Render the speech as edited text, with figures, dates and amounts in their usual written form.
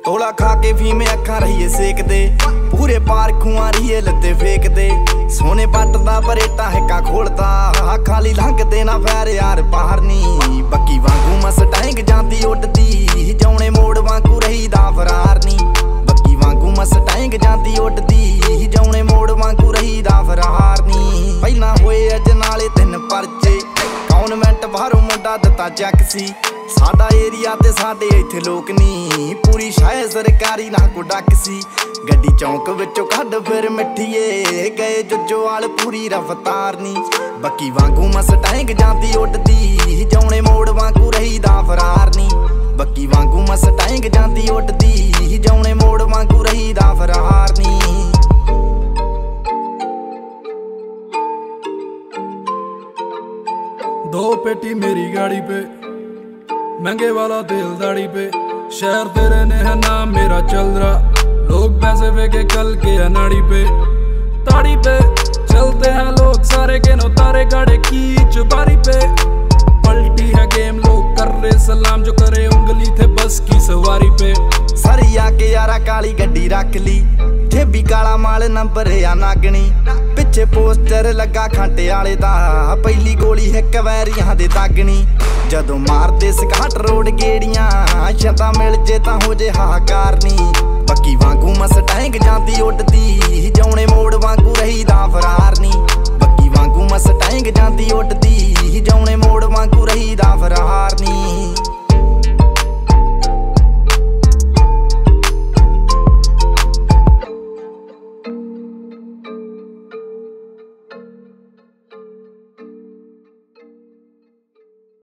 तोला खा के फीमे अखा रहीए सेकदे, पूरे पार्क खुआ रहीए लत्ते फेकदे। सोने पट दा बरेटा हिक्का खोलदा, खाली लंघदे ना पैर यार पार नी। बक्की वांगू मस्टैंग जांदी उड्डदी, जौने मोड़ वांगू रहीदा फरार नी। बक्की वांगू मस्टैंग जांदी उड्डदी, जौने मोड़ वांगू रहीदा फरार नी। पहला होए अज नाले 3 परचे, कॉन्वेंट बाहरों मुंडा दिता चैक सी। साडा एरिया ते साडे इत्थे लोक नी, पूरी शायद सरकारी ना को डक सी। गड्डी चौंक विचों कढ फिर मिठीए, गए जुज्जोवाल पूरी रफ्तार नी। बक्की वांगू मस्टैंग जांदी उड्डदी, जौने मोड़ वांगू रहीदा फरार नी। बक्की वांगू मस्टैंग जांदी उड्डदी, जौने मोड़ वांगू रहीदा फरार नी। दो पेटी मेरी गाड़ी पे, महंगे वाला तेल दाढ़ी पे। शहर तेरे ने है नाम मेरा चल रहा, लोग पैसे फेंके कल के अनाड़ी पे। ताड़ी पे चलते हैं लोग सारे के नो तारे गाड़े खींच बारी पे। पलटी है गेम लोग कर रहे सलाम, जो करे उंगली थे बस की सवारी पे। सरिया के यारा काली गड्डी रख ली, ठेबी काला माल नंबर या नागनी। पिछे पोस्टर लगा खांटे आले दा, पहली गोली है कवैरियां दे दागनी। जदों मारदे सकाट रोड गेड़ियां, छता मिल जे तां हो जे हाहाकार नी। बक्की वांगू मस्टैंग जांदी उड्डदी,